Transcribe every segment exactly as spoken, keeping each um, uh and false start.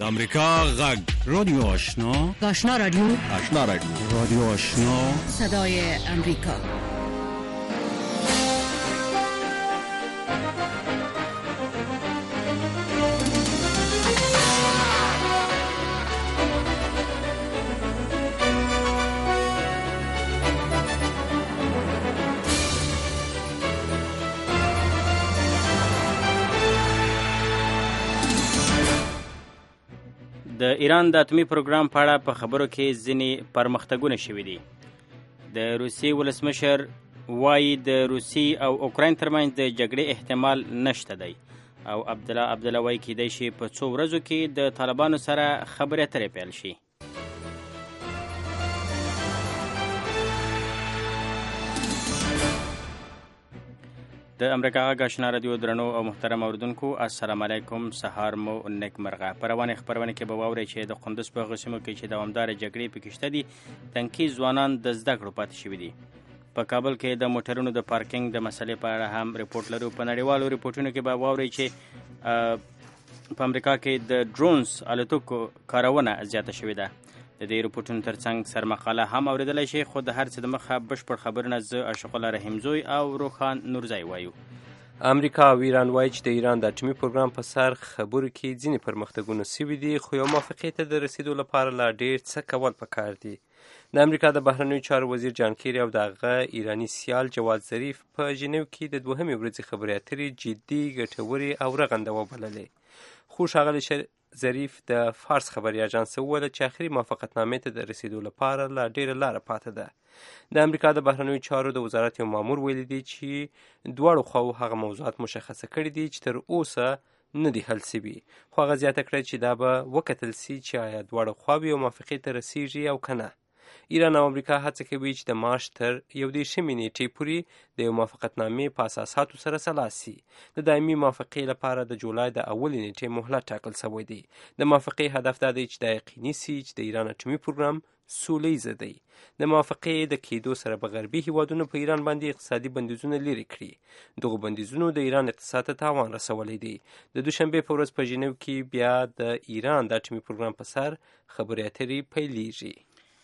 امریکا غږ رادیو آشنا آشنا رادیو آشنا رادیو رادیو آشنا صدای امریکا. د ایران د اتمی پروګرام په اړه په خبرو کې ځینې پرمختګونه شوي دي. د روسیې ولسمشر وایي د روسیې او اوکراین ترمنځ د جګړې احتمال نشته دی او عبدالله عبدالله وایي کیدای شي په څو ورځو کې د طالبانو سره خبرې اترې پیل شي. د امریکا غږ آشنا رادیو درنو او محترم اوریدونکو، السلام علیکم، سهار مو نیک مرغه. په روانې خپرونې کې به واورئ چې د قندوز په هغو سیمو کې چې دوامداره جګړې پکې شته دي، تنکي ځوانان د زده کړو پاتې شوي دي. په کابل کې د موټرونو د پارکینګ د مسلې په اړه هم ریپورټ لرو. په نړیوالو ریپورټونو کې به واورئ چې په امریکا کې د ډرونز الوتکو کارونه زیاته شوې ده. د دې ریپورټونو ترڅنګ سرمقاله هم اورېدلی شي، خو د هر څه د مخه بشپړ خبرونه زه اشرف الله رحیمزوی او روخان نورزی وایو. امریکا او ایران وایي چې د ایران د اټومي پروګرام په سر خبرو کې ځینې پرمختګونه سوي دي، خو یو موافقې ته د رسیدو لپاره لا ډېر څه کول پکار دي. د امریکا د بهرنیو چارو وزیر جان کیری او د هغه ایراني سیال جواد ظریف په ژنیو کې د دوهمې ورځې خبرې اترې جدي، ګټورې او رغنده وبللې. خو ښاغلی ظریف د فارس خبري اژانس وویل چې آخري موافقتنامې ته د رسیدو لپاره لا ډېره لاره پاته ده. د امریکا د بهرنیو چارو د وزارت یو مامور ویلي دی چې دواړو خواو هغه موضوعات مشخصه کړي دي چې تر اوسه نه دي حل سوي، خو هغه زیاته کړه چې دا به وکتل سي چې آیا دواړه خواوې یو موافقې ته رسیږي او که نه. ایران او امریکا هڅه کوي چې د مارچ تر یو دېرشمې نیټې پورې د یو موافقتنامې په اساساتو سره سلا سي. د دایمي موافقې لپاره د جولای د اولې نیټې مهلت ټاکل شوی دی. د موافقې هدف دا دی چې دا یقیني سي چې د ایران اټومي پروګرام سولیزه دی. د موافقې د کېدو سره به غربي هیوادونو په ایران باندې اقتصادي بندیزونه لرې کړي. دغو بندیزونو د ایران اقتصاد ته تاوان رسولی دی. د دوشنبې په ورځ په ژنیو کې بیا د ایران د اټومي پروګرام په سر خبرې اترې پیلیږي.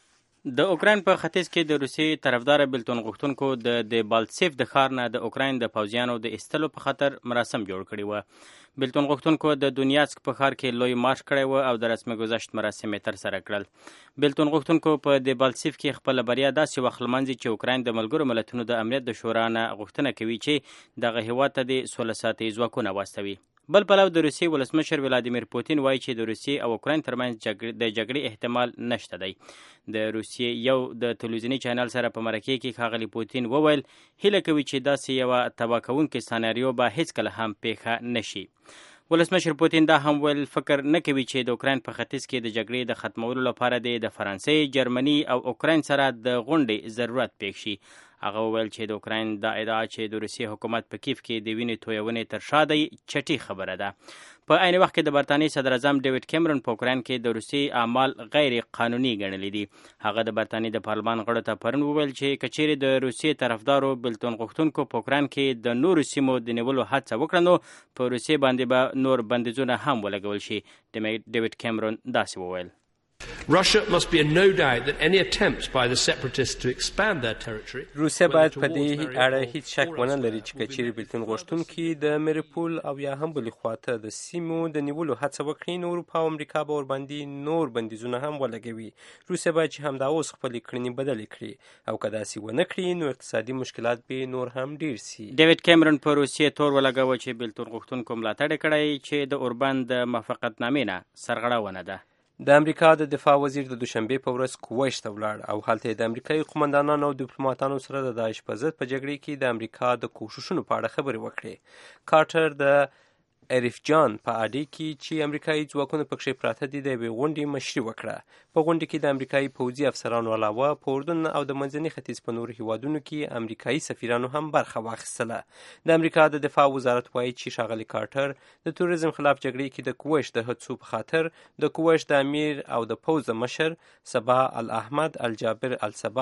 د اوکراین په ختیځ کې د روسیې طرفدار بېلتون غوښتونکو د دېبالتسیف د ښار نه د اوکراین د پوځیانو د ایستلو په خاطر مراسم جوړ کړي وو. بېلتون غوښتونکو د دونیاتسک په ښار کې لوی مارش کړی و او د رسمي گذشت مراسم یې ترسره کړل. بېلتون غوښتونکو په دېبالتسیف کې خپله بریا داسې وخت لمانځي چې اوکراین د ملګرو ملتونو د امنیت د شورا نه غوښتنه کوي چې دغه هېواد ته د سوله ساتي ځواکونه واستوي. بل پلو د روسیې ولسمشر ولادیمیر پوتین وایي چې د روسیې او اوکراین ترمنځ د جګړې احتمال نشته دی. د روسیې یو د تلویزیوني چینل سره په مرکې کې ښاغلي پوتین وویل هیله کوي چې داسې یوه تباه کوونکې سناریو به هیڅکله هم پیښه نشي. ولسمشر پوتین دا هم ویل فکر نه کوي چې د اوکراین په ختیځ کې د جګړې د ختمولو لپاره د فرانسې، جرمني او اوکراین سره د غونډې ضرورت پیښ شي. هغه وویل چې د اوکراین دا ادعا چې د روسیې حکومت په کیف کې د وینې تویونې تر شا دی چټي خبره ده. په عین وخت کې د برطانیې صدر اعظم ډیوډ کیمرون په اوکراین کې د روسیې اعمال غیر قانوني ګڼلي دي. هغه د برطانیې د پارلمان غړو ته پرون وویل چې که چیرې د روسیې طرفدارو بېلتون غوښتونکو په اوکراین کې د نورو سیمو د نیولو هڅه وکړه نو په روسیې باندې به نور بندیزونه هم ولګول شي. ډیوډ کیمرون داسې وویل: Russia must be in no doubt that any attempts by the separatists to expand their territory. روسیه باید په دې اړه هیڅ شک ونه لري چې کچېرې بېلتون غوښتونکي د میریپول او یا هم بلې خواته د سیمو د نیولو هڅه وکړي نو اروپا او امریکا به ورباندې نور بندیزونه هم ولګوي. روسیه باید چې همدا اوس خپلې کړنې بدلې کړي او که داسې ونه کړي نو اقتصادي مشکلات به نور هم ډېر سي. ډیوډ کیمرون په روسیې تور ولګاوه چې بېلتون غوښتونکو ملاتړ یې کړی چې د اوربان د موافقتنامې نه سرغړونه ده. د امریکا د دفاع وزیر د دوشنبې په ورځ کویت ته ولاړ او هلته یې د امریکایي قومندانانو او ډیپلوماتانو سره د داعش په ضد په جګړې کې د امریکا د کوښښونو په اړه خبرې وکړې. کارټر د اریف جان په اډې کې چې امریکایي ځواکونه پکښې پراته دي د یوې غونډې مشري وکړه. په غونډه کې د امریکایي پوځي افسرانو علاوه په اردن او د منځني ختیځ په نورو هیوادونو کې امریکایي سفیرانو هم برخه واخیستله. د امریکا د دفاع وزارت وایي چې ښاغلي کارټر د توریزم خلاف جګړې کې د کویت د هڅو په خاطر د کویت د امیر او د پوځ د مشر صباح الاحمد الجابر الصباح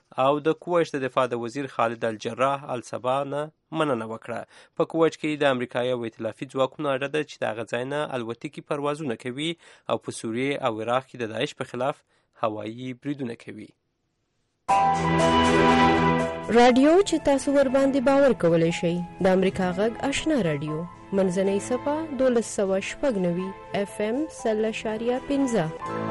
او د کویت د دفاع د وزیر خالد الجراح الصبا نه مننه وکړه. په کویت کې د امریکایي او ائتلافي ځواکونو اډه ده چې د هغه ځای نه الوتکې پروازونه کوي او په سوریې او عراق کې د داعش په خلاف هوایي بریدونه کوي. رادیو چې تاسو ور باندې باور کولی شئ د امریکا غږ آشنا رادیو منځنۍ صفه دولس سوه شپږ نوي اف ام سل اشاریه پنځه.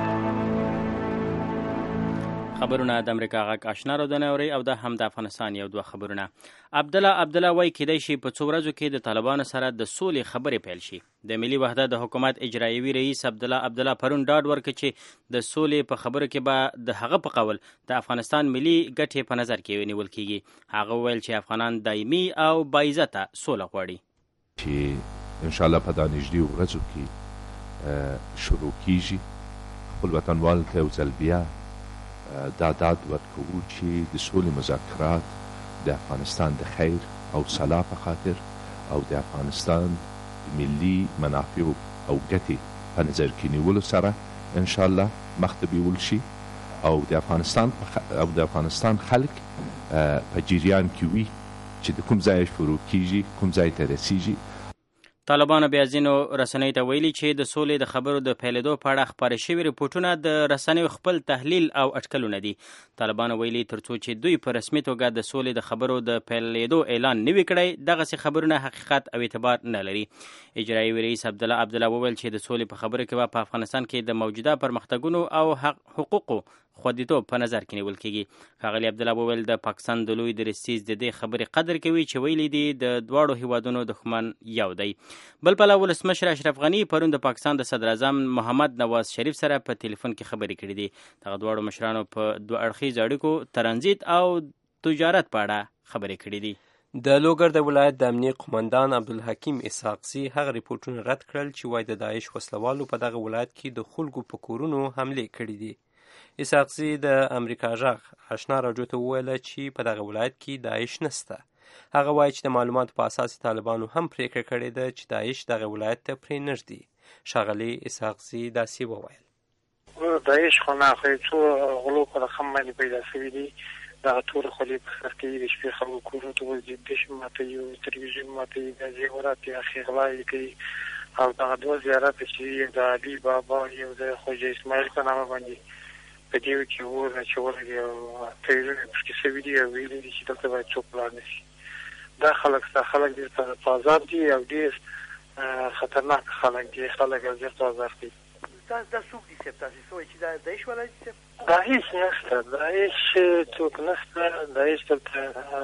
خبرونه د امریکا غږ آشنا رادیو اوري او د هم د افغانستان یو دوه خبرونه. عبدالله عبدالله وایي کېدای شي په څو ورځو کې د طالبانو سره د سولې خبرې پیل شي. د ملي وحدت د حکومت اجرایوي رئیس عبدالله عبدالله پرون ډاډ ورکړ چې د سولې په خبرو کې به د هغه په قول د افغانستان ملي ګټې په نظر کې ونیول کیږي. هغه وویل چې افغانان دایمي او باعزته سوله غواړي. چې ان شاء الله په دا نږدې ورځو کې شروع کیږي. خپل وطنوال ته یو ځل بیا دا داد ورکوو چې د سولې مذاکرات د افغانستان د خیر او صلاح په خاطر او د افغانستان ملي منافع او ګټې په نظر کې نیولو سره ان شاء الله مخته بیول شي او د افغانستان او د افغانستان خلک په جریان کې وي چې د کوم ځای شروع کیږي کوم ځای ته رسیږي. طالبانو بیا ځینو رسنیو ته ویلي چې د سولې د خبرو د پیلېدو په اړه خپاره شوي رپورټونه د رسنیو خپل تحلیل او اټکلونه دي. طالبانو ویلي ترڅو چې دوی په رسمي توګه د سولې د خبرو د پیلېدو اعلان نه وي کړی دغسې خبرونه حقیقت او اعتبار نه لري. اجرایي رئیس عبدالله عبدالله وویل چې د سولې په خبرو کې به په افغانستان کې د موجوده پرمختګونو او حقوقو خوندیتوب په نظر کې نیول کیږي. ښاغلي عبدالله وویل د پاکستان د لوی درستیز د دې خبرې قدر کوي چې ویلي دي د دواړو هیوادونو دښمن یو دی. بل پلوه ولسمشر اشرف غني پرون د پاکستان د صدر اعظم محمد نواز شریف سره په ټلیفون کې خبرې کړې دي. دغه دواړو مشرانو په دوه اړخیز اړیکو ترانزیت او تجارت په اړه خبرې کړې دي. د لوګر د ولایت د امنیه قومندان عبدالحکیم اسحاقزي هغه ریپورټونه رد کړل چې وایي د داعش وسلوالو په دغه ولایت کې د خلکو په کورونو حملې کړې دي. اسحاقزي د امریکا غږ آشنا راډیو ته وویل چې په دغه ولایت کې داعش نشته. هغه وایي چې د معلوماتو په اساس طالبانو هم پریکړه کړې ده چې داعش دغه ولایت ته پرې نږدي. ښاغلي اسحاقزي داسې وویل داعش خو نه خو څو غلو په رقم باندې پیدا شوي دي. دغه ټول خولې په سر کې د شپې خلکو کورونو ته ورځي ډش ماتوي او تلویزیون ماتوي د زیورات یې اخر غلا کوي او دغه دوه زیارت چې د علي بابا یو د خوجه اسماعیل په نامه باندې په دیو کې ور اچولي او تیرونه پکې سوي دي او ویلي دي چې دلته باید څوک لاړ نشي. دا خلک ستا خلک ډېر تازاب دي او ډېر خطرناک خلک دي. خلک ډېر تازاب دي. دا دا څوک دي چې تاسو سوي چې دا داعش ولای دي؟ داعش نشته. داعش څوک نشته. داعش دلته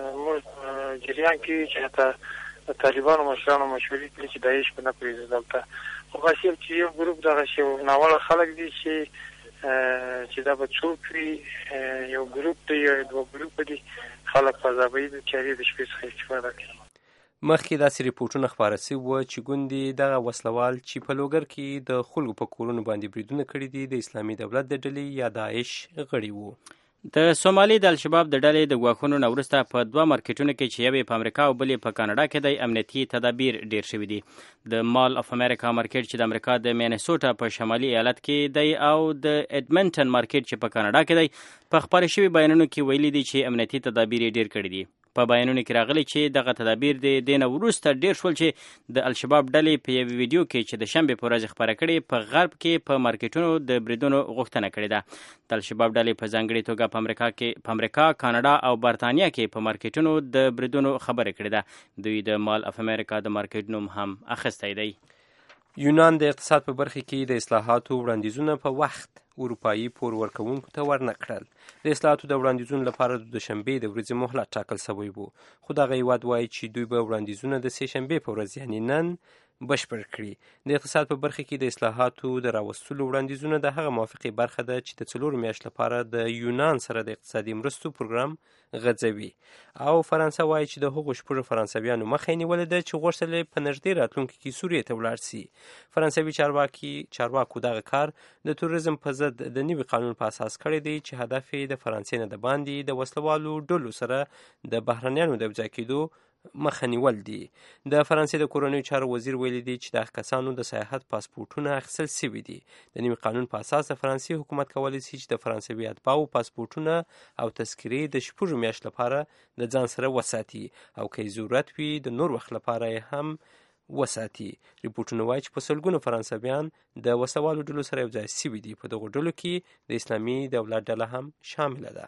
موږ جریان کې چې حتی طالبانو مشرانو مشورې کړي چې داعش په نه پرېږدي دلته. خو بس چې یو ګروپ دغه شی ناوړه خلک دي چې چې دا به څوک وي یو ګروپ دی یا دوه ګروپ دي خلک فضابۍ د چارې د شپې څخه استفاده کوي. مخکې داسې ریپورټونه خپاره شوي وو چې ګوندې دغه وسلوال چې په لوګر کې د خلکو په کورونو باندې بریدونه کړي دي د اسلامي دولت د ډلې یا داعش غړي وو. د سومالي د الشباب د ډلې د ګواښونو نه وروسته په دوه مارکیټونو کې چې یو په امریکا او بل په کاناډا کې دی امنیتي تدابیر ډیر شوي دي. د مال اف امریکا مارکیټ چې د امریکا د مینیسوټا په شمالي ایالت کې دی او د اډمنټن مارکیټ چې په کاناډا کې دی په خپاره شوي بیانونو کې ویلي دي چې امنیتي تدابیر ډیر کړي دي. په بیانونو کې راغلي چې دغه تدابیر د دې نه وروسته ډیر شول چې د الشباب ډلې په یو ویډیو کې چې د شنبې په ورځ خپاره کړې په غرب کې په مارکیټونو د بریدونو غوښتنه کړې ده. د الشباب ډلې په ځانګړې توګه په امریکا کې په امریکا، کاناډا او برتانیا کې په مارکیټونو د بریدونو خبرې کړې ده. دوی د مال اف امریکا د مارکیټ نوم هم اخیستی دی. یونان د اقتصاد په برخه کې د اصلاحاتو وړاندیزونه په وخت اروپایي پور ورکوونکو ته ورنه کړل. د اصلاحاتو د وړاندیزونو لپاره د دوشنبې د ورځې مهلت ټاکل شوی و، خو دغه هیواد وایي چې دوی به وړاندیزونه د سې شنبې په ورځ یعنې نن بشپړ کړي. د اقتصاد په برخه کې د اصلاحاتو د راوستلو وړاندیزونه د هغه موافقې برخه ده چې د څلورو میاشتو لپاره د یونان سره د اقتصادي مرستو پروګرام غځوي. او فرانسه وایي چې د هغو شپږو فرانسویانو مخه یې نیولې ده چې غوښتل یې په نږدې راتلونکي کې سوریې ته ولاړ سي. فرانسوي چارواکي چارواکو دغه کار د توریزم په ضد د نوي قانون په اساس کړی دی چې هدف یې د فرانسې نه د باندې د وسلوالو ډلو سره د بهرنیانو د یوځای کېدو مخه نیول دي. د فرانسې د کورنیو چارو وزیر ویلي دی چې د کسانو د سیاحت پاسپورټونه اخیستل سوي دي. د نوي قانون په اساس د فرانسې حکومت کولی شي چې د فرانسوي اتباعو پاسپورټونه او تذکرې د شپږو میاشتو لپاره د ځان سره وساتي او که ضرورت وي د نور وخت لپاره یې هم وساتي. ریپورټونه وایي چې په سلګونو فرانسویان د وسوالو ډلو سره یو ځای سوي دي. په دغو ډلو کې د اسلامي دولت ډله هم شامله ده.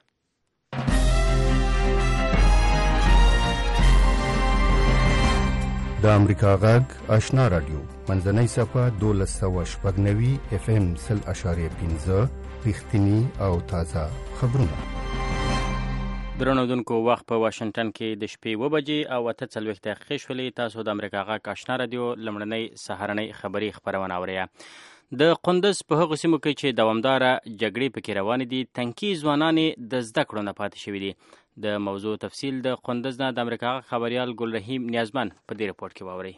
د امریکا غږ آشنا رادیو منځنۍ صفحه دولس سوه شپږ نوي اف ام سل اشاریه پنځه رښتیني او تازه خبرونه. درنودونکو وخت په واشنگټن کې د شپې اوه بجې او اته څلوېښت دقیقې شولې. تاسو د امریکا غږ آشنا رادیو لومړنۍ سهارنۍ خبري خپرونه اورئ. د قندوز په هغو سیمو کې چې دوامداره جګړې پکې روانې دي تنکي ځوانانې د زده کړو نه پاتې شوي دي. د موضوع تفصیل د قندوز نه د امریکا غږ خبریال ګلرحیم نیازمن په دې رپورټ کې واورئ.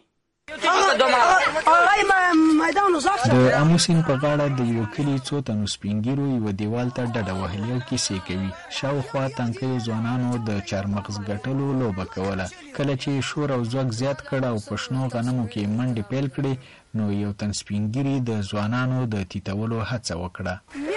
د امو سیند په غاړه د یو کلي څو تنو سپینګیرو یو دیوال ته ډډه وهلې او کیسې کوي. شاوخوا تنکیو ځوانانو د چارمغز ګټلو لوبه کوله. کله چې شور او ځواک زیات کړ او په شنو غنمو کې منډې پیل کړې نو یو تن سپینګیري د ځوانانو د تیتولو هڅه وکړه.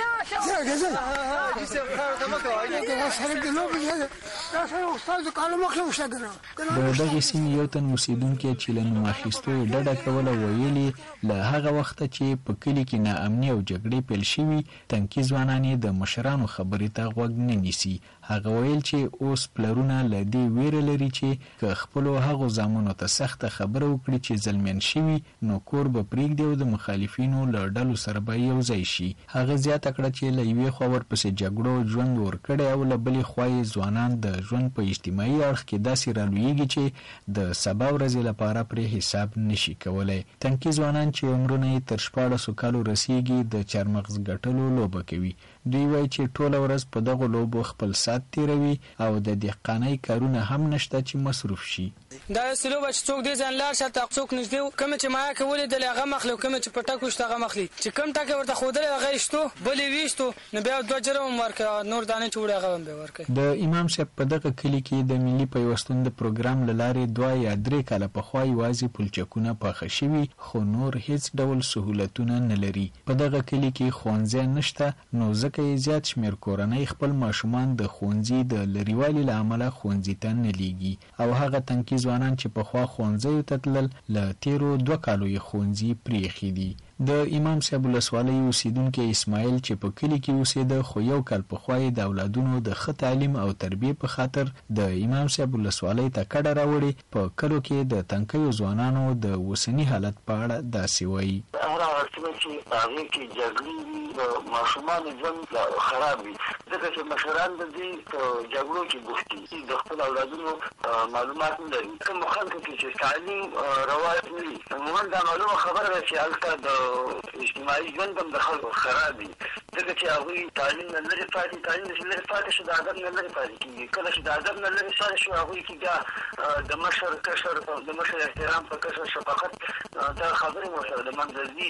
د دغې سیمې یو تن اوسېدونکی چې له نوم اخیستو یې ډډه کوله ویلي له هغه وخته چې په کلي کې ناامني او جګړې پیل شوي تنکي ځوانان یې د مشرانو خبرې ته غوږ نه نیسي. هغه ویل چې اوس پلرونه له دې ویره لري چې که خپلو هغو زامنو ته سخته خبره وکړي چې زلمیان شوي نو کور به پرېږدي او د مخالفینو له ډلو سره به یو ځای شي. هغه زیاته کړه چې له یوې خوا ورپسې جګړو ژوند ورکړی او له بلې خوا یې ځوانان د ژوند په اجتماعي اړخ کې داسې رالویږي چې د سبا ورځې لپاره پرې حساب نشي کولی. تنکي ځوانان چې عمرونه یې تر شپاړسو کالو رسیږي د چارمغز ګټلو لوبه کوي. دوی وایي چې ټوله ورځ په دغو لوبو خپل ساعت تیروي او د دهقانۍ کارونه هم نشته چې مصروف شي. دا یې لوبه چې څوک دې ځان لاړ شه ته څوک نږدې کومه چې مایه کې ولیدلې هغه مخلي او کومه چې په ټکو شته هغه مخلي چې کوم ټکې ورته ښودلی هغه یې شتو بل یې ویشتو نو بیا دوه جره هم ورکړه نور دانې چې وړي هغه هم بیا ورکړي. د امام صاحب په دغه کلي کې د ملي پیوستون د پروګرام له لارې دوه یا درې کاله پخوا یوازې پلچکونه پاخه شوي خو نور هیڅ ډول سهولتونه نه لري. په دغه کلي کې ښوونځی نشته نو ځکه یې زیات شمېر کورنۍ خپل ماشومان د ښوونځي د لرېوالي له امله ښوونځي ته نه لیږي او هغه تنکي ځوانان چې پخوا ښوونځیو ته تلل له تیرو دوه کالو یې ښوونځي پرېښي دي. د امام صاحب ولسوالۍ اوسېدونکی اسماعیل چې په کلي کې اوسېده خو یو کال پخوا یې د اولادونو د ښه تعلیم او تربیې په خاطر د امام صاحب ولسوالۍ ته کډه راوړې. په کلو کې د تنکیو ځوانانو د اوسني حالت په اړه داسې وایي. هغه وختونه چې هغې کې جګړې وي د ماشومانو ژوند خراب وي ځکه چې مشران د دې په جګړو کې بوخت دي د خپل اولادونو معلومات نه لري. کوم خلکو کې چې تعلیم رواج نه وي عموما دا معلومه خبره ده چې هلته د اجتماعي ژوند هم د خلکو خراب وي ځکه چې هغوی تعلیم نه لرې پاتې تعلیم چې لرې پاتې شو د ادب نه لرې پاتې کېږي. کله چې د ادب نه لرې پاتې شو هغوی کې بیا د مشر کشر د مشر احترام په کشر شفقت دا خبرې ورسره د منځه ځي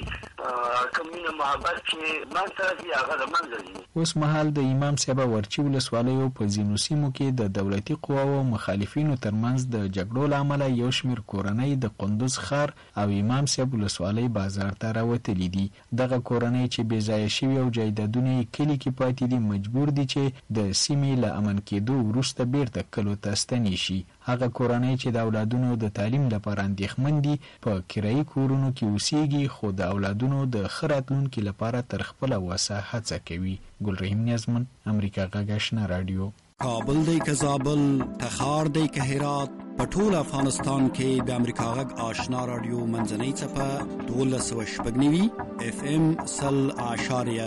کوم مینه محبت چې منځ ته ځي هغه د منځه ځي. اوس مهال د امام صاحب ورچي ولسوالیو په ځینو سیمو کې د دولتي قواو او مخالفینو ترمنځ د جګړو له امله یو شمېر کورنۍ د قندوز ښار او امام صاحب ولسوالۍ بازار ته راوتلي دي. دغه کورنۍ چې بې ځایه شوي او جایدادونه یې کلي کې پاتې دي مجبور دي چې د سیمې له امن کېدو وروسته بیرته کلو ته ستنې شي. هغه کورنۍ چې د اولادونو د تعلیم لپاره اندېښمن دي په کرایي کورونو کې اوسېږي خو د اولادونو د ښه راتلونکي لپاره تر خپله وسه هڅه کوي. ګلرحیم نیازمن، امریکا غږ آشنا رادیو. کابل دی که زابل، تخار دی که هرات، په ټول افغانستان کې د امریکا غږ آشنا رادیو منځنۍ څپه دولس سوه شپږ نوي اف ام سل اعشاریه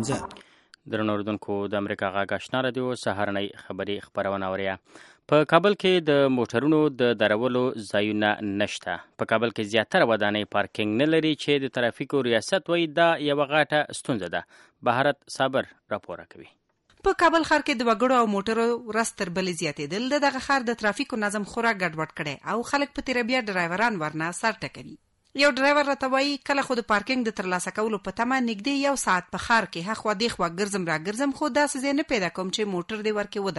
پنځه. درنو اورېدونکو د امریکا غږ آشنا رادیو سهارنۍ خبري خپرونه اورئ. په کابل کې د موټرونو د درولو ځایونه نشته. په کابل کې زیاتره ودانۍ پارکینګ نه لري چې د ترافیکو ریاست وایي دا یوه غټه ستونزه ده. بهارت صابر راپور کوي. په کابل ښار کې د وګړو او موټرو ورځ تر بلې زیاتېدل د دغه ښار د ترافیکو نظم خورا ګډوډ کړی او خلک په تیره بیا ډرایوران ورنه سر ټکوي. یو ډرایور راته وایي کله خو د پارکینګ د ترلاسه کولو په تمه نږدې یو ساعت په ښار کې هخوا دېخوا ګرځم را ګرځم خو داسې ځای نه پیدا کوم چې موټر دې ورکې ودروم.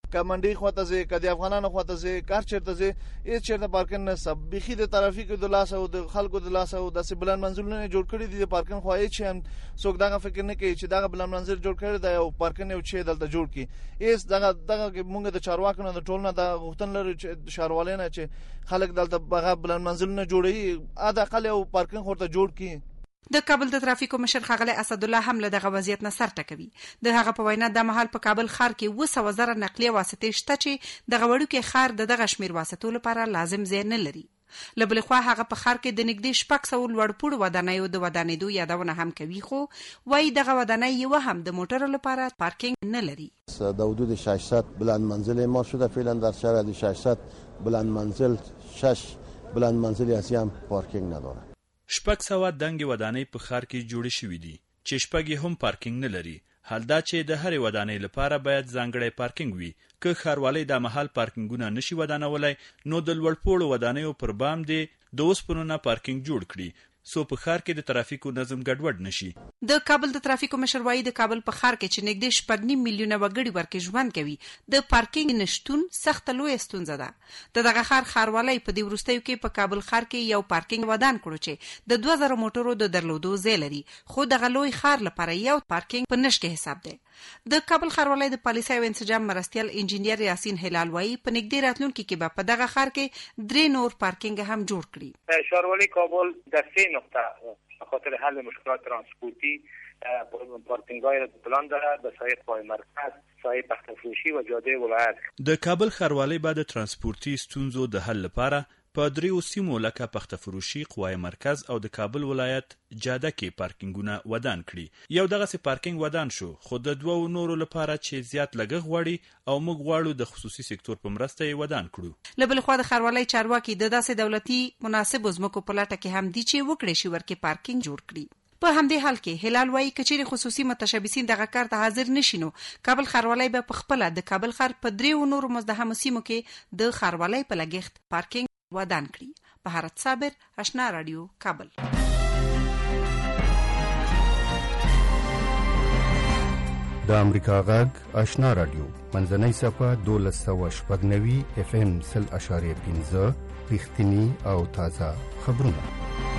کمنډي خواته زه کدي افغانانو خواته زه کار چیرته زه هیڅ چیرته پارکینګ نه سب بخي د ترافیک د لاس او د خلکو د لاس او د سبلان منزلونه جوړ کړی دي د پارکینګ خوای چې هم څوک دغه فکر نه کوي چې دغه بلان منزل جوړ کړی دی او پارکینګ یو چې دلته جوړ کی ایس دغه دغه موږ د چارواکو نه د ټولنه د غوښتن لري چې شاروالینه چې خلک دلته بغه بلان منزلونه جوړي اده اقل او پارکینګ ورته جوړ کی. د کابل د ترافیکو مشر ښاغلی اسد الله هم له دغه وضعیت نه سر ټکوي. د هغه په وینا د مهال په کابل ښار کې اوه سوه زره نقلیه واسطې شته چې دغه وړوکی ښار د دغه شمیر واسطو لپاره لازم ځای نه لري. له بلې خوا هغه په ښار کې د نږدې شپږ سوه لوړپوړو ودانیو د ودانېدو یادونه هم کوي، خو وایي دغه ودانۍ یوه هم د موټرو لپاره پارکینګ نه لري. در حدود ششصد بلند منزل ما شده فعلا در شهر ششصد بلند منزل شش بلند منزلی اصلی هم پارکینگ نداره. شپږ سوه دنګې ودانۍ په ښار کې جوړې شوې دي چې شپږ یې هم پارکینګ نه لري. حال دا چې د هرې ودانۍ لپاره باید ځانګړی پارکینګ وي. که ښاروالۍ دا مهال پارکینګونه نشي ودانولی نو د لوړپوړو ودانیو پر بام دې د اوسپنو نه پارکینګ جوړ کړي سو په ښار کې د ترافیکو نظم ګډوډ نشي. د کابل د ترافیکو مشر وایي د کابل په ښار کې چې نږدې شپږ نیم میلیونه وګړي ورکې ژوند کوي د پارکینګ نشتون سخته لویه ستونزه ده. د دغه ښار ښاروالۍ په دې وروستیو کې په کابل ښار کې یو پارکینګ ودان کړو چې د دوه زره موټرو د درلودو ځای لري، خو دغه لوی ښار لپاره یو پارکینګ په نشت کې حساب دی. د کابل ښاروالۍ د پالیسۍ او انسجام مرستیال انجینیر یاسین هلال وایي په نږدې راتلونکي کې به په دغه ښار کې درې نور پارکینګ هم جوړ کړي. ښاروالۍ کابل در سه نقطه به خاطر حل مشکلات ترانسپورتی پارکینگ‌های را پلان دارد به سایر پای مرکز، سایر پخت‌فروشی و جاده ولایت. د کابل ښاروالۍ به د ترانسپورتي ستونزو د حل لپاره په دریو سیمو لکه پخت‌فروشي، قوای مرکز او د کابل ولایت جاده کې پارکینګونه ودان کړي. یو دغسې پارکینګ ودان شو، خو د دوو نورو لپاره چې زیات لګښت غواړي او موږ غواړو د خصوصي سکتور په مرسته یې ودان کړو. له بلې خوا د ښاروالۍ چارواکي د داسې دولتي مناسبو ځمکو په لټه کې هم دي چې وکړی شي ورکې پارکینګ جوړ کړي. په همدې حال کې هلال وایي که چیرې خصوصي متشبثین دغه کار ته حاضر نشي نو کابل ښاروالۍ به په خپله د کابل ښار په دریو نورو مزدحمو سیمو کې د ښاروالۍ په لګښت پارکینګ ودان کړي. بهارت صابر، آشنا رادیو، کابل. د امریکا غږ آشنا رادیو منځنۍ صفحه دولس سوه شپږ نوي اف ام سل اشاریه پنځه رښتیني او تازه خبرونه.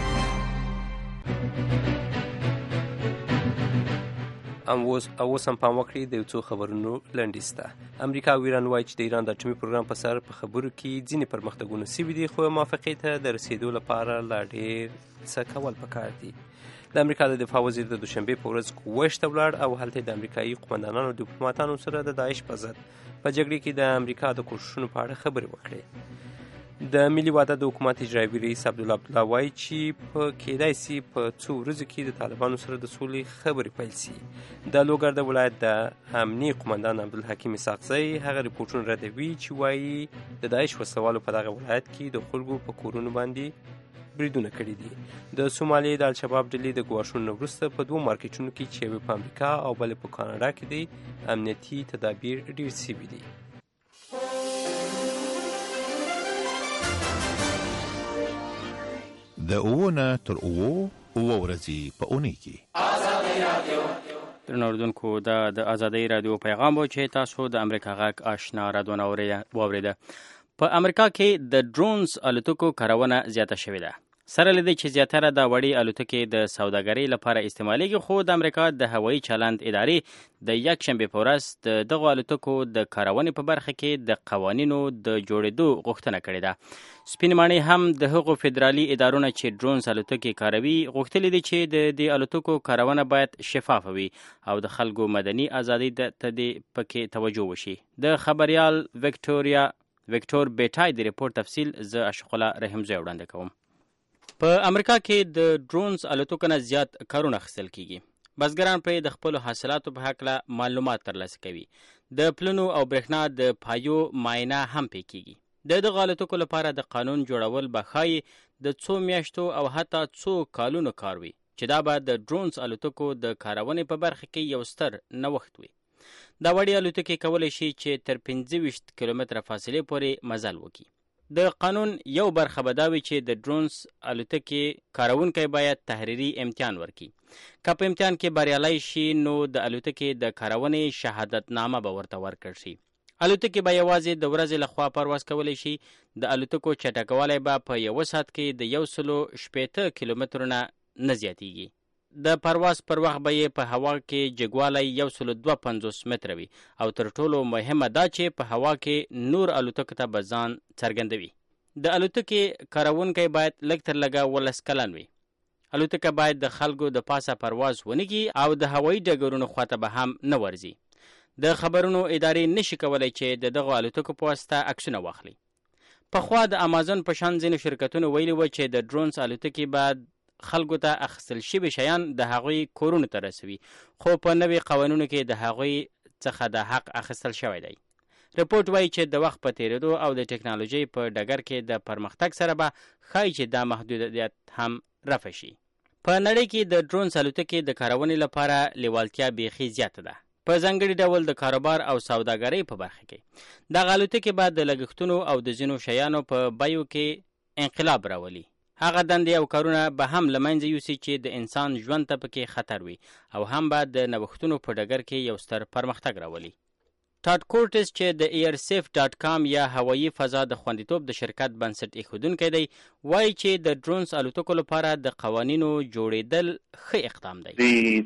اوس اوس هم پام وکړئ د یو څو خبرونو لنډیز ته. امریکا او ایران وایي چې د ایران د اټومي پروګرام په سر په خبرو کې ځینې پرمختګونه سوي دي، خو موافقې ته د رسیدو لپاره لا ډېر څه کول پکار دي. د امریکا د دفاع وزیر د دوشنبې په ورځ کویت ته ولاړ او هلته د امریکایي قومندانانو او ډیپلوماتانو سره د داعش په ضد په جګړې کې د امریکا د کوښښونو په اړه خبرې وکړې. د ملي وحدت د حکومت اجرایي رئیس عبدالله عبدالله وایي چې په کېدای سي په څو ورځو کې د طالبانو سره د سولې خبرې پیل سي. د لوګر د ولایت د امني قومندان عبدالحکیم اسحاقزی هغه ریپورټونه ردوي چې وایي د داعش وسلوالو په دغه ولایت کې د خلکو په کورونو باندې بریدونه کړي دي. د سومالي د الشباب ډلې د ګواښونو وروسته په دوو مارکیټونو کې چې یوې په امریکا او بلې په کاناډا کې دي امنیتي تدابیر ډېر سوي دي. د اوونه تر اوو اوه ورځې په اونۍ کې. درنو اوریدونکو دا د ازادۍ رادیو پیغام و چې تاسو د امریکا غږ آشنا رادیو واورېده. په امریکا کې د ډرونز الوتکو کارونه زیاته شوې ده. سره له دې چې زیاتره د وړې الوتکې د سوداګرۍ لپاره استعمالیږي، خو د امریکا د هوایي چلند ادارې د یکشنبې په ورځ د دغو الوتکو د کارونې په برخه کې د قوانینو د جوړېدو غوښتنه کړې ده. سپین ماڼۍ هم د هغو فدرالي ادارونه چې ډرونز الوتکې کاروي غوښتلي دي چې د دې الوتکو کارونه باید شفافه وي او د خلکو مدني ازادۍ ته دې پکې توجه وشي. د خبریال وکټوریا وکټور بیټای د ریپورت تفصیل زه اشقلا رحمزی وړاندې کوم. په امریکا کې د ډرونز الوتکو نه زیات کارونه اخیستل کیږي. بزګران پرې د خپلو حاصلاتو په هکله معلومات ترلاسه کوي. د پلونو او برېښنا د پایو معاینه هم پې کیږي. د دغو الوتکو لپاره د قانون جوړول به ښایي د څو میاشتو او حتی څو کالونو کار وي چې دا به د ډرونز الوتکو د کارونې په برخه کې یو ستر نوښت وي. دا وړې الوتکې کولی شي چې تر پنځه ویشت کیلومتره فاصلې پورې مزل وکړي. د قانون یو برخه به دا وي چې د ډرونز الوتکې کارونکی باید تحریري امتحان ورکړي. که په امتحان کې بریالی شي نو د الوتکې د کارونې شهادتنامه به ورته ورکړل شي. الوتکې به یوازې د ورځې لخوا پرواز کولی شي. د الوتکو چټکوالی به په یو ساعت کې د یو سلو شپېته کیلومترو نه نه زیاتیږي. د پرواز پر وخت به یې په هوا کې جګوالی یو سلو دوه پنځوس متره وي او تر ټولو مهمه دا چې په هوا کې نور الوتکو ته به ځان څرګندوي. د الوتکې کارونکی باید لږ تر لږه ولس کلن وي. الوتکه باید د خلکو د پاسه پرواز ونکړي او د هوایي ډګرونو خواته به هم نه ورځي. د خبرونو ادارې نشي کولی چې د دغو الوتکو په واسطه عکسونه واخلي. پخوا د امازون په شان ځینو شرکتونو ویلي و چې د ډرونز الوتکې به خلکو ته اخیستل شوي شیان د هغوی کورونو ته رسوي، خو په نوي قوانینو کې د هغوی څخه د حق اخیستل شوی دی. رپورټ وایي چې د وخت په تیریدو او د ټکنالوژۍ په ډګر کې د پرمختګ سره به ښایي چې دا محدودیت هم رفع شي. په نړۍ کې د ډرونز الوتکې د کارونې لپاره لیوالتیا بیخي زیاته ده. په ځانګړي ډول د کاروبار او سوداګرۍ په برخه کې دغه الوتکې به د لګښتونو او د ځینو شیانو په بیو کې انقلاب راولي. هغه دندې او کارونه به هم له منځه یوسي چې د انسان ژوند ته پکې خطر وي او هم به د نوښتونو په ډګر کې یو ستر پرمختګ راولي. ټاډ کورټس چې د ایر سیف ډاټ کام یا هوایي فضا د خوندیتوب د شرکت بنسټ ایښودونکی دی، وایي چې د ډرونز الوتکو لپاره د قوانینو جوړېدل ښه اقدام دی.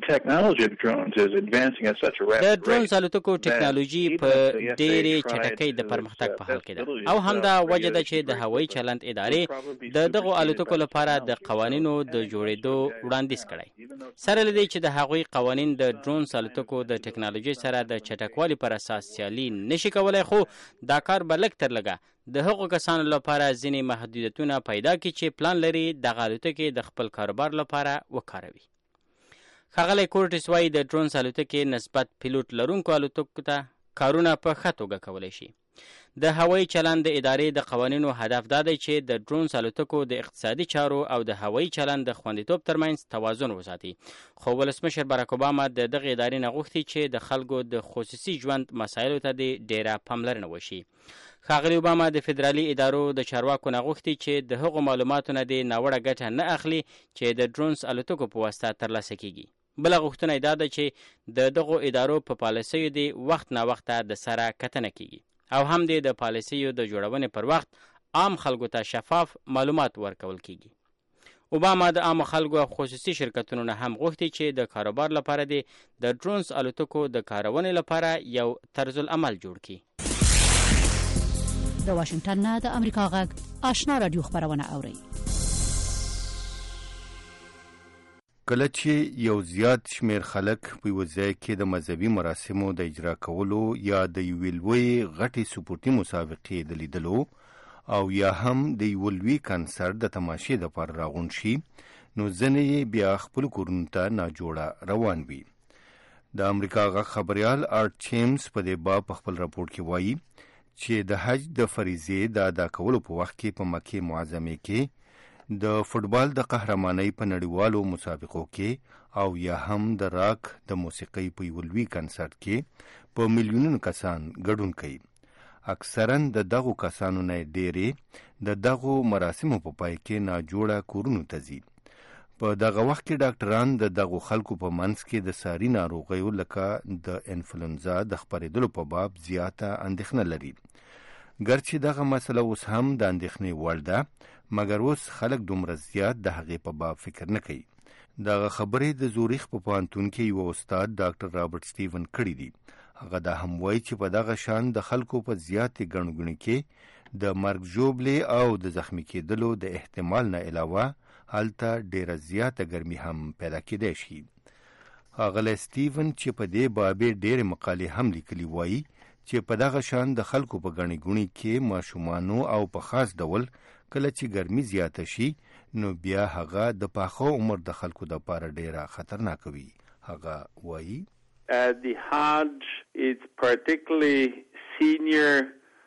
د ډرونز الوتکو ټکنالوژي په ډېرې چټکۍ د پرمختګ په حال کې ده او همدا وجه ده چې د هوایي چلند ادارې د دغو الوتکو لپاره د قوانینو د جوړېدو وړاندیز کړی. سره له دې چې د هغوی قوانین د ډرونز الوتکو د ټکنالوژۍ سره د چټکوالي پر اساس سیالي نشي کولای، خو دا کار به لږ تر لږه د هغو کسانو لپاره ځینې محدودیتونه پیدا کړي چې پلان لري دغه الوتکې د خپل کاروبار لپاره وکاروي. ښاغلی کورټس وایي د ډرونز الوتکې نسبت پیلوټ لرونکو الوتکو ته کارونه په ښه توګه کولی شي. د هوایي چلند د ادارې د قوانینو هدف دا دی چې د ډرونز الوتکو د اقتصادي چارو او د هوایي چلند د خوندیتوب ترمنځ توازن وساتي. خو ولسمشر باراک اوباما د دغې ادارې نه غوښتي چې د خلکو د خصوصي ژوند مسایلو ته د ډیره پاملرنه وشي. ښاغلی اوباما د فدرالي ادارو د چارواکو نه غوښتي چې د هغو معلوماتو نه د ناوړه ګټه نه اخلي چې د ډرونز الوتکو په واسطه ترلاسه کیږي. بله غوښتنه یې دا ده چې د دغو ادارو په پالیسیو د وخت ناوخته د سره کتنه کیږي او هم د پالیسیو د جوړونې پر وخت عام خلکو ته شفاف معلومات ورکول کیږي. اوباما د عامو خلکو او خصوصي شرکتونو نه هم غوښتي چې د کاروبار لپاره د ډرونز الوتکو د کارونې لپاره یو طرز العمل جوړ کړي. د واشنگټن نه د امریکا غږ آشنا رادیو خبرونه اوري. کله چې یو زیات شمیر خلک په یو ځای کې د مذهبي مراسمو د اجرا کولو یا د یوې لویې غټې سپورتي مسابقې د لیدلو او یا هم د یو لوی کنسرت د تماشې دپاره راغونډ شي، نو ځینې یې بیا خپلو کورونو ته ناجوړه روان وي. د امریکا غږ خبریال آرټ چیمز په دې باب په خپل راپورټ کې وایي چې د حج د فریضې د ادا کولو په وخت کې په مکې معظمې کې د فوټبال د قهرمانۍ په نړیوالو مسابقو کې او یا هم د راک د موسیقۍ په یو لوی کنسرت کې په میلیونونو کسان ګډون کوي. اکثرا د دغو کسانو نه ډېرې د دغو مراسمو په پای کې ناجوړه کورونو ته ځي. په دغه وخت کې ډاکټران د دغو خلکو په منځ کې د ساري ناروغیو لکه د انفلونزا د خپرېدلو په باب زیاته اندېښنه لري. ګرچې دغه مسله اوس هم د اندېښنې وړ ده، مګر اوس خلک دومره زیات د هغې په باب فکر نه کوي. دغه خبرې د زوریخ په پوهنتون کې یو استاد ډاکټر رابرټ سټیون کړي دي. هغه دا هم وایي چې په دغه شان د خلکو په زیاتې ګڼګوڼې کې د مرګ ژوبلې او د زخمي کېدلو د احتمال نه علاوه هلته ډېره زیاته ګرمي هم پیدا کېدای شي. ښاغلی سټیون چې په دې بابې ډېرې مقالې هم لیکلي وایي چې په دغه شان د خلکو په ګڼې ګوڼې کې ماشومانو او په خاص ډول کله چې ګرمي زیاته شي نو بیا هغه د پاخه عمر د خلکو دپاره ډېره خطرناکه وي. هغه وایي the Hajj is particularly senior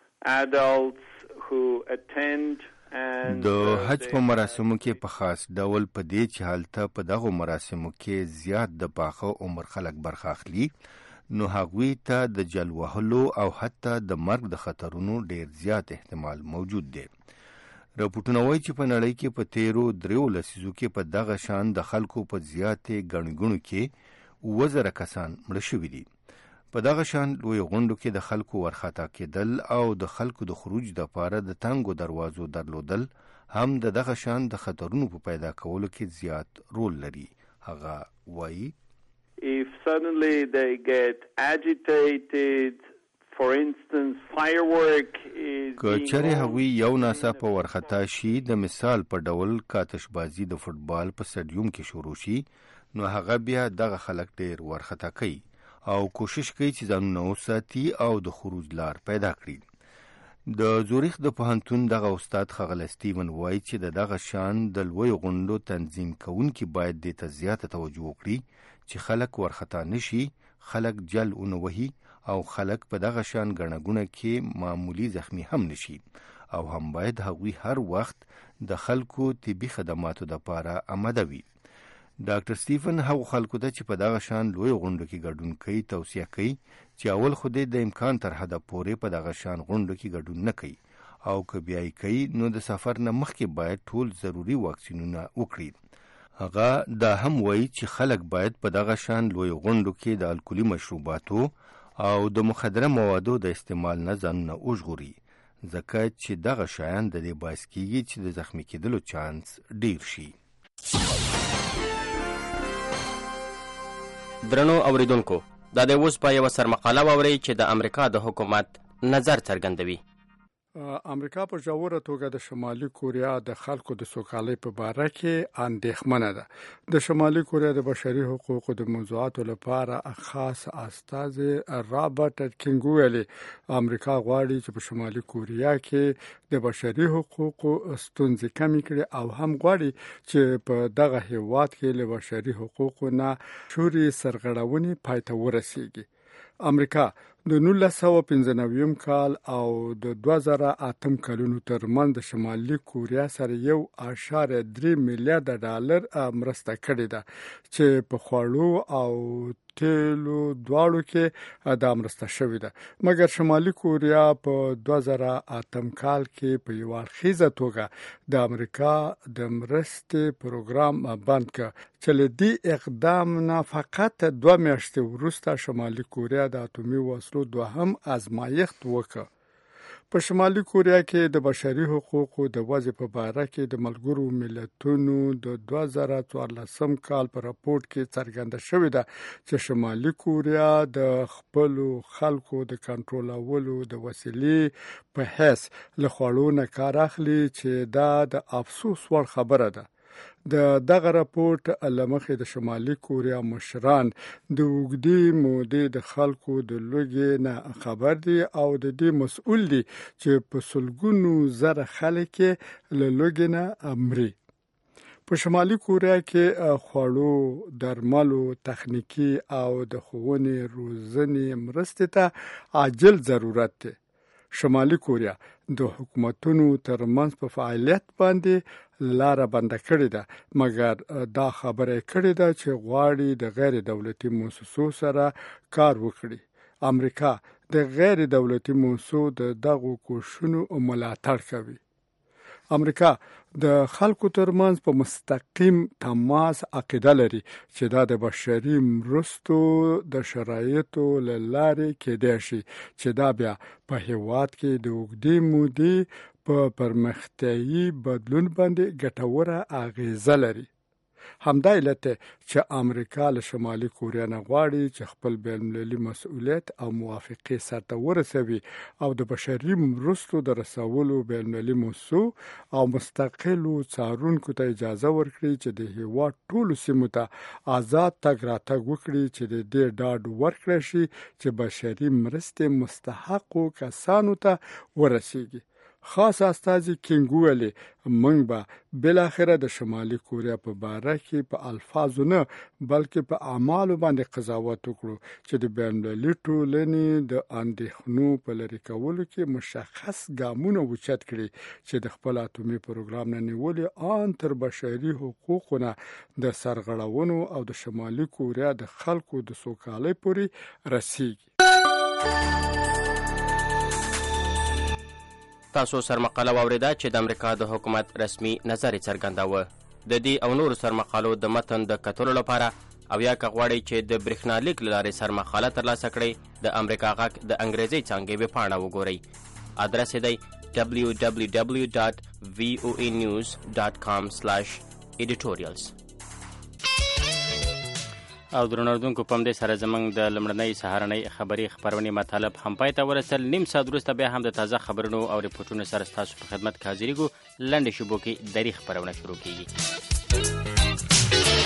adults who attend د حج په مراسمو کې په خاص ډول په دې چې هلته په دغو مراسمو کې زیات د پاخه عمر خلک برخه اخلي، نو هغوی ته د جل وهلو او حتی د مرګ د خطرونو ډېر زیات احتمال موجود دی. راپورټونه وایي چې په نړۍ کې په تیرو دریو لسیزو کې په دغه شان د خلکو په زیاتې ګڼې ګوڼو کې اووه زره کسان مړه شوي دي. په دغه شان لوی غونډو کې د خلکو ورخطا کېدل او د خلکو د خروج دپاره د تنګو دروازو درلودل هم د دغه شان د خطرونو په پیدا کولو کې زیات رول لري. هغه وایي If suddenly they get agitated, for instance, firework is که چېرې هغوی یو ناڅاپه ورخطا شي، د مثال په ډول کاتشبازي د فوټبال په سټډیوم کې شروع شي، نو هغه بیا دغه خلک ډېر ورخطا کوي او کوشش کوي چې ځانونه وساتي او د خروج لار پیدا کړي. د زوریخ د پوهنتون دغه استاد ښاغلی سټیون وایي چې د دغه شان د لویو غونډو تنظیم کوونکي باید دې ته زیاته توجه وکړي چې خلک ورخطا نشي، خلک جل ونه وهي او خلک په دغه شان ګڼه کې معمولی زخمی هم نشي، او هم باید هغوی هر وخت د خلکو طبي خدماتو دپاره آماده وي. ډاکټر سټیفن هغو خلکو ته چې په دغه شان لوی غونډو کې ګډون کوي توصیه کوي چې اول خو د امکان تر حده پورې په دغه شان غونډو کې ګډون نه کوي، او که بیا یې کوي نو د سفر نه مخکې باید ټول ضروري واکسینونه وکړي. هغه دا هم وایي چې خلک باید په دغه شان لوی غونډو کې د الکولي مشروباتو او د مخدره موادو د استعمال نه ځانونه وژغوري، ځکه چې دغه شیان د دې باعث کیږي چې د زخمي کېدلو چانس ډیر شي. درنو اوریدونکو، دا د اوس په یوه سرمقاله واورئ چې د امریکا د حکومت نظر څرګندوي. امریکا په ژوره توګه د شمالي کوریا د خلکو د سوکالۍ په باره کې اندېښمنه ده. د شمالي کوریا د بشري حقوقو د موضوعاتو لپاره خاص استازی رابرټ کینګ ویلي امریکا غواړي چې په شمالي کوریا کې د بشري حقوقو ستونزې کمې کړي، او هم غواړي چې په دغه هیواد کې له بشري حقوقو نه شوري سرغړونې پای ته ورسیږي. امریکا د نولس سوه پنځه نوي کال او د دوه زره اتم کلونو ترمنځ د شمالي کوریا سره یو اعشاریه درې میلیارډ ډالر مرسته کړې ده، چې په خوړو او تیلو دواړو کې دا مرسته شوې ده. مګر شمالي کوریا په دوه زره اتم کال کې په یوه اړخیزه توګه د امریکا د مرستې پروګرام بند کړ، چې له دې اقدام نه فقط دوه میاشتې وروسته شمالي کوریا د اتومي وسلو دوهم ازمایښت وکړ. په شمالي کوریا کې د بشري حقوقو د وضع په باره کې د ملګرو ملتونو د دوه زره څوارلسم کال په راپورټ کې څرګنده شوې ده چې شمالي کوریا د خپلو خلکو د کنټرولولو د وسیلې په حیث له خوړو نه کار اخلي، چې دا د افسوس وړ خبره ده. د دغه راپورټ له مخې د شمالي کوریا مشران د اوږدې مودې د خلکو د لوږې نه خبر دي او د دې مسؤل دي چې په سلګونو زره خلک له لوږې نه مري. په شمالي کوریا کې خوړو، درملو، تخنیکي او د ښوونې روزنې مرستې ته عاجل ضرورت دی. شمالي کوریا د حکومتونو ترمنځ په فعالیت باندې لاره بنده کړې ده، مګر دا خبره کړې ده چې غواړي د غیر دولتي مؤسسو سره کار وکړي. امریکا د غیر دولتي مؤسسو د دغو کوښښونو ملاتړ کوي. امریکا د خلکو ترمنځ په مستقیم تماس عقیده لري چې دا د بشري مرستو د شرایطو له لارې کېدای شي چې دا بیا په هیواد کې د اوږدې مودې په پرمختیایي بدلون باندې ګټوره اغیزه لري. همدا علت چې امریکا له شمالي کوریا نه غواړي چې خپل بین‌المللي مسؤلیت او موافقې سرته ورسوي او د بشري مرستو د رسولو بین‌المللي مؤسسو او مستقلو څارونکو ته اجازه ورکړي چې د هیواد ټولو سیمو ته آزاد تګ راتګ وکړي، چې د دې ډاډ ورکړی شي چې بشري مرستې مستحقو کسانو ته ورسیږي. خاص استازي کینګ ویلي موږ به بالاخره د شمالي کوریا په باره کې په الفاظو نه بلکې په اعمالو باندې قضاوت وکړو چې د بین‌المللي ټولنې د اندېښنو په لرې کولو کې مشخص ګامونه اوچت کړي چې د خپل اتومي پروګرام نه نیولې ان تر بشري حقوقو نه د سرغړونو او د شمالي کوریا د خلکو د سوکالۍ پورې رسیږي. تاسو سرمقاله واوریده چې د امریکا د حکومت رسمي نظر څرګنداوه. د دې او نورو سرمقالو د متن د کتلو لپاره او یا که غواړئ چې د برېښنالیک له لارې سرمقاله ترلاسه کړئ د امریکا غږ د انګریزۍ څانګې ویبپاڼه وګورئ. ادرس یې دی دبلیو دبلیو دبلیو ډاټ وی او ای نیوز ډاټ کام سلاش ایډیټوریالز. او درنوردونکو په همدې سره زموږ د لومړنۍ سهارنۍ خبري خپرونې مطالب هم پای ته ورسېدل. نیم ساعت وروسته بیا هم د تازه خبرونو او ریپورټونو سره ستاسو په خدمت کې حاضرېږو. لنډې شیبو کې دري خپرونه شروع کیږي.